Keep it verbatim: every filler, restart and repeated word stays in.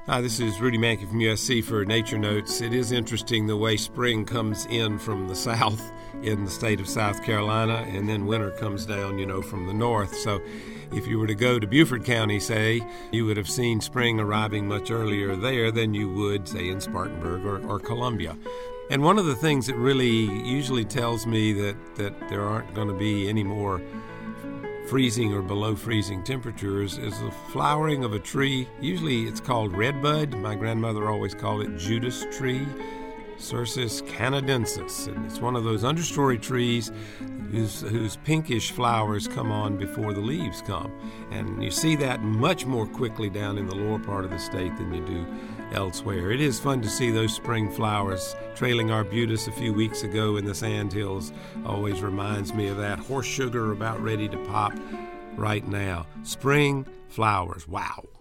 Hi, this is Rudy Mankey from U S C for Nature Notes. It is interesting the way spring comes in from the south in the state of South Carolina, and then winter comes down, you know, from the north. So if you were to go to Beaufort County, say, you would have seen spring arriving much earlier there than you would, say, in Spartanburg or, or Columbia. And one of the things that really usually tells me that, that there aren't going to be any more freezing or below freezing temperatures is the flowering of a tree. Usually it's called redbud. My grandmother always called it Judas tree, Cercis canadensis. And it's one of those understory trees whose, whose pinkish flowers come on before the leaves come. And you see that much more quickly down in the lower part of the state than you do elsewhere. It is fun to see those spring flowers. Trailing arbutus a few weeks ago in the sandhills always reminds me of that. Horse sugar about ready to pop right now. Spring flowers. Wow.